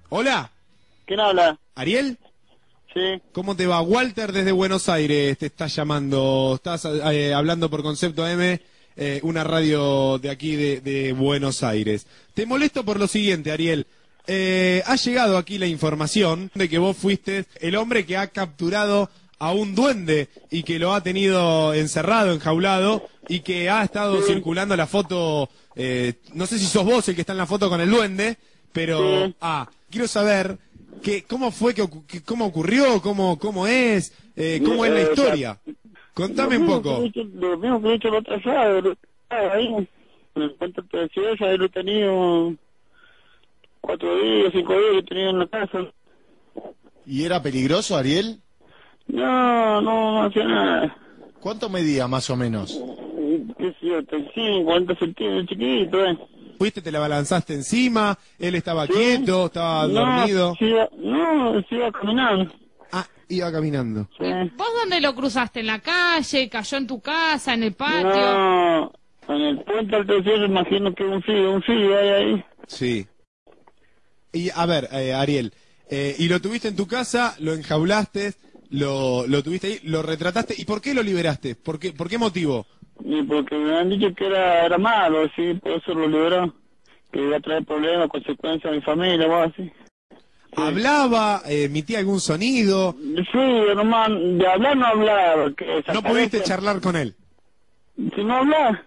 Hola, ¿Quién habla? ¿Ariel? Sí. ¿Cómo te va? Walter desde Buenos Aires te está llamando. Estás hablando por Concepto AM, una radio de aquí de Buenos Aires. Te molesto por lo siguiente, Ariel. Ha llegado aquí la información de que vos fuiste el hombre que ha capturado a un duende y que lo ha tenido encerrado, enjaulado, y que ha estado circulando la foto. No sé si sos vos el que está en la foto con el duende, pero quiero saber cómo fue, cómo ocurrió, cómo es, cómo es la historia. Contame un poco. Lo mismo que he hecho la otra sábado, ahí, en el puente precioso, ahí lo he tenido 4 días, 5 días, lo he tenido en la casa. ¿Y era peligroso, Ariel? No hacía nada. ¿Cuánto medía, más o menos? Qué sé yo, 35, 40 centímetros, chiquito, Fuiste, te la balanzaste encima, él estaba quieto, estaba dormido. Se iba caminando. Ah, iba caminando. Sí. ¿Vos dónde lo cruzaste? ¿En la calle? ¿Cayó en tu casa? ¿En el patio? No, en el puente al tercero imagino que un frío hay ahí. Sí. Y a ver, Ariel, y lo tuviste en tu casa, lo enjaulaste, lo tuviste ahí, lo retrataste, ¿y por qué lo liberaste? ¿Por qué motivo? Y porque me han dicho que era malo, sí, por eso lo liberó. Que iba a traer problemas, consecuencias a mi familia o algo así. ¿Hablaba, emitía algún sonido? Sí, nomás, de hablar no hablaba. Que ¿No pudiste charlar con él? Si no habla,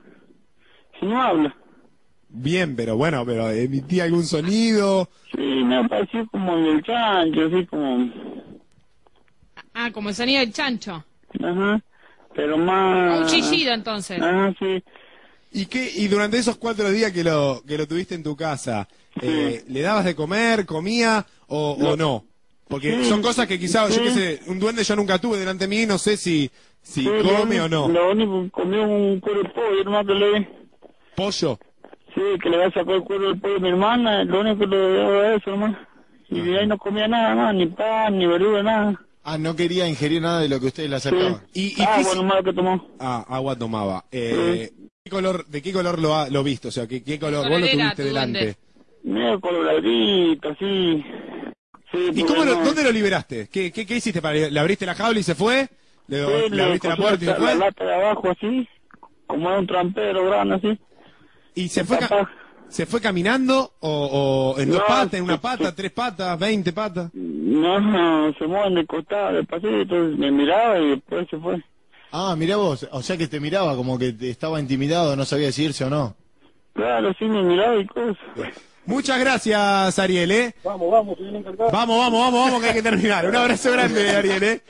Bien, pero emitía algún sonido. Sí, me pareció como el chancho, así como... Ah, como el sonido del chancho. Ajá, pero más... Un chillido, entonces. Ajá, sí. Y durante esos 4 días que lo tuviste en tu casa, ¿le dabas de comer, comía o no? Porque son cosas que quizás, yo qué sé, un duende yo nunca tuve delante de mí, no sé si come o no. Lo único que comió un cuero de pollo, nomás que le... ¿Pollo? Sí, que le va a sacar el cuero del pollo a mi hermana, lo único que le daba eso nomás. Y de ahí no comía nada más, ni pan, ni verdura, nada. Ah, no quería ingerir nada de lo que ustedes le acercaban. Bueno, más que tomó. Ah, agua tomaba. ¿De qué color lo viste? O sea, ¿qué color vos lo tuviste delante? Medio coloradito, así. Sí, ¿Y dónde lo liberaste? ¿Qué hiciste? ¿Le abriste la jaula y se fue? ¿Le abriste la puerta y se fue? La lata de abajo así, como un trampero grande así. ¿Y se fue caminando o en 2 patas, en 1 pata, 3 patas, 20 patas? No, se mueve en el costado, despacito, me miraba y después se fue. Ah, mirá vos, o sea que te miraba como que te estaba intimidado, no sabía si irse o no. Claro, sí me miraba y cosas. Muchas gracias, Ariel, Vamos, señor encargado. Vamos, que hay que terminar. Un abrazo grande, Ariel,